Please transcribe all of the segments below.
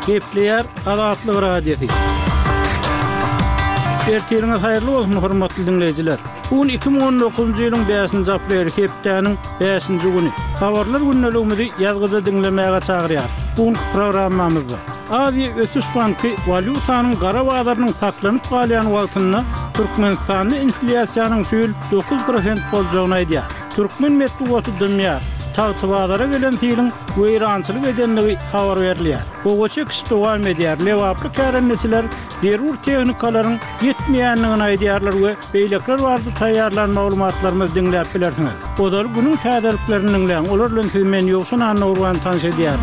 Gepleyer Adatlyk radiosi. Ertiriňiz haýyrly bolsun hormatly dinleýijiler. Bugün 2019-njy ýylyň 5-nji aprel hepdeniň 5-nji güni. Habarlar günneligimizi ýazgyda dinlemäge çagyrýar. Bugün programmamyzda Aziýa Ösüş Banky walutanyň gara bazarynyň saklanyp galýan wagtyna Türkmenistanyň inflasiýanyň 9% boljagyny aýdýar. Türkmen medeniýeti dünýä tağtı bazara gelen tiýiň weýrançylyk edenligi habar berilýär. Gogoçy kişi dowam edýär. Lewaply kärençiler derur tehnikalaryn ýetmeýänligini aýdýarlar we beýlekler bardy taýýarlan maglumatlarymyzy dinläp bilersiňiz. Odal günüň täzeliklerini dinleýän olar bilen tilmen ýoksun anawran tanış edýär.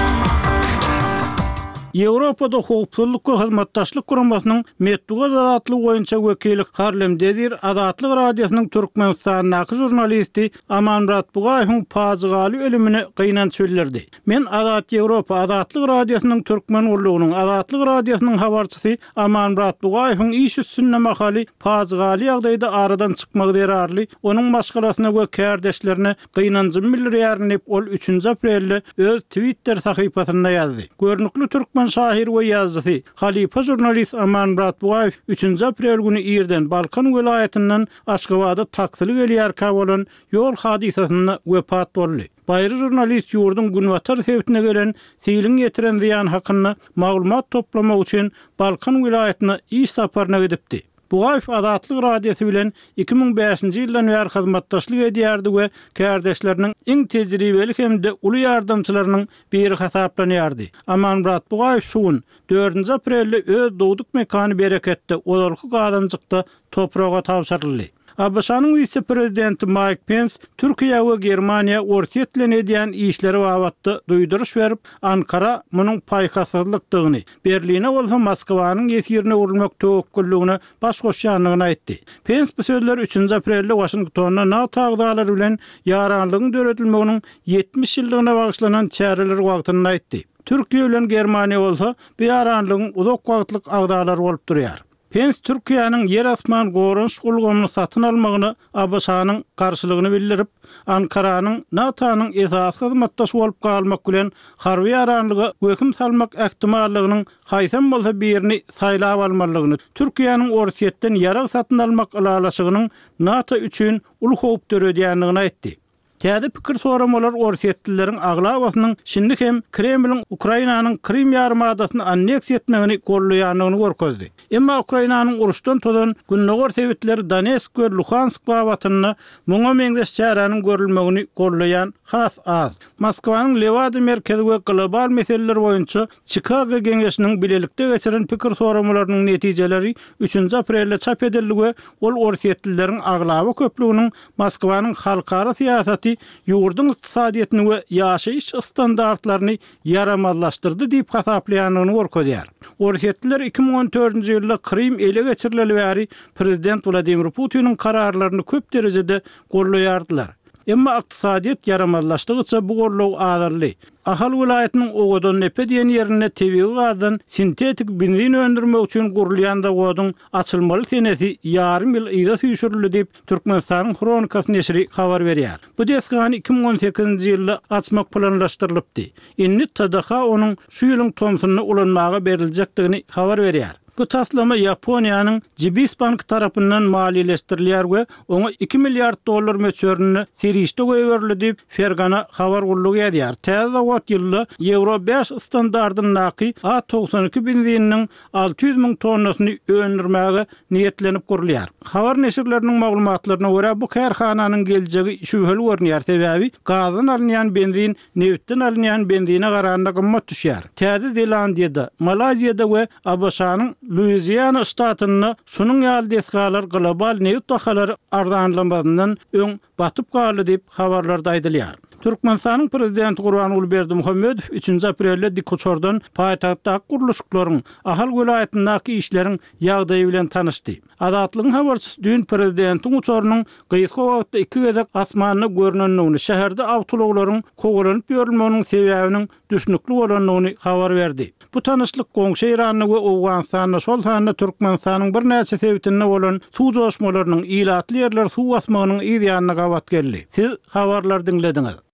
Ýewropada hukukçylyk we hyzmatdaşlyk guramasynyň Medeniýet adatlygy boýunça wekili Harlem Dedir Adatlyk radiosynyň Türkmenistanyň jurnalisti Amanmurat Bugaýewiň pazygaly ölümini gynanç bildirdi. Men Adat Ýewropa Adatlyk radiosynyň türkmen urlugynyň Adatlyk radiosynyň habarçysy Amanmurat Bugaýewiň iş üstünde makaly pazygaly ýagdaýda aradan çykmak derarly onuň maşgalasyna we kärdeşlerine gynançy bildirýärnip ol 3-nji aprelde öz Twitter sahypasyna ýazdy. Görnükli türkmen şahir we ýazgysy Halifa jurnalist Amanmurat Bugaýew 3-nji aprel güni ýerden Balkan welaýatynyň Aşgabatda taksily gelýärkä bolan ýol hadisasyna wepat boldy. Baýry jurnalist ýurdun günwatar sebäpine gelen siýliň ýetiren ziýan hakyna maglumat toplamak üçin Balkan welaýatyna iş saparyna gidipdi. Bugaýew Adatlyk radiosu bilen 2005-nji ýyldan bäri hyzmatdaşlyk edýärdi we kärdeşleriniň iň tejribeli hemde uly ýardamçylarynyň biri hasaplanýardy. Amanmurat Bugaýew şuň 4-nji aprelde öz dowduk mekany bereketde olarky gadanjykda topraga tapşyryldy. Abşanyň vice-prezidenti Mike Pence Türkiýe we Germaniýa ortaýetlen edýän işleri babatda duýduruş berip, Ankara munyň paýkasızlykdygyny, Berline bolsa Moskwanyň ýetýärine urulmak töwekkülligine baş goşýanlygyny aýtdy. Pence bu sözleri 3-nji aprelde Washingtonda NATO agdalary bilen ýaranlygyň döredilmeginiň 70 ýyllygyna bagyşlanan çäreler wagtyny aýtdy. Türkiýe bilen Germaniýa bolsa bu ýaranlygyň uzak wagtlyk agdalary bolup durýar. Pence Türkiýanyň yer asman gorunç ulgamyny satyn almagyny Abşanyň garşylygyny bildirip, Ankaranyň NATO-nyň esas hyzmatdaşy bolup galmak bilen harby ýaranlygy höküm salmak ähtimallygynyň haýsam bolsa birini saýlap almalygyny, Türkiýanyň ortaýetden ýara satyn almak alalaşygynyň NATO üçin uly howp döredýänligini aýtdy. Täze pikir soramalar ortaýetlileriň aglawasynyň şimdi hem Kremliň Ukrainanyň Krim ýarymadasyny anneksiýa etmegini gollaýanlygyny görkezdi. Emma Ukrainanyň uruşdan todan günnäger sebäpleri Donetsk we Luhansk bawatyny muňa meňdeş çäranyň görülmegini gollaýan has az. Moskwanyň Lewada merkezi we global meseleler boýunça Chicago geňeşiniň bilelikde geçiren pikir soramalarynyň netijeleri 3-nji aprelde çap edildi we ol ortaýetlileriň aglawa köplüginiň Moskwanyň halkara siýasaty ýurdun ykdysadyetini we ýaşaýyş standartlaryny yaramazlaşdyrdy diýip hasaplaýanyny görkezýär. Ortaýetliler 2014-nji ýylda Krim ele geçirileli bäri prezident Vladimir Putiniň kararlaryny köp derejede gollaýardylar. Emma ykdysadyet yaramazlaşdygyça bu gollaw azarly. Ahal welaýatynyň ogodan nepe diýen ýerine tebii gadan sintetik benzin öndürmek üçin gurulýan da goduň açylmaly tenesi ýarym ýyl ýyla süýşürildi diýip Türkmenistanyň Kronikasy neşri habar berýär. Bu desgany 2018-nji ýylda açmak planlaşdyrylypdy. Inni TDH onuň şu ýylyň tomsuny ulanmaga berilejekdigini habar berýär. Bu taslama Yaponiýanyň Jibis Bank tarapyndan maliýeleşdirilýär we oňa 2 milliard dollar möçörüni serişde goýberildi diýip Fergana habar gullugy edýär. Täze wagt ýylda Euro 5 standardyna naky A92 benziniň 600 000 tonnasyny öndürmäge niýetlenip gurulýar. Habar neşirleriniň maglumatlaryna görä bu kärhananyň geljegi şübheli görnýär. Sebäbi gazdan alynýan benzin neftden alynýan benzine garanda gymmat düşýär. Täze Zelandiýada, Malaziýada we Abşanyň Louisiana ştatyny şunun ýaly desgalar global neft tahalary ardanlamagynyň öň batyp galy diýip habarlarda aýdylýar. Türkmenistanyň prezidenti Gurban Ulberdimuhammedow 3-nji aprelde Dikoçordan paýtagtda guruluşlaryň ahal welaýatyndaky işleriň ýagdaýy bilen tanışdy. Adatlygyň habarçysy dün prezidentiň uçarynyň gyýyky wagtda 2 gezek asmanyny görnenligini, şäherde awtologlaryň kowalanyp ýörülmeginiň sebäbiniň düşnükli bolanlygyny habar berdi. Bu tanışlyk goňşy Iranyň we Awganystanyň şol handa Türkmenistanyň bir näçe sebäplerine bolan suw joşmalarynyň ilatly ýerler suw asmagynyň ýerine gawat geldi. Siz habarlar dinlediňiz.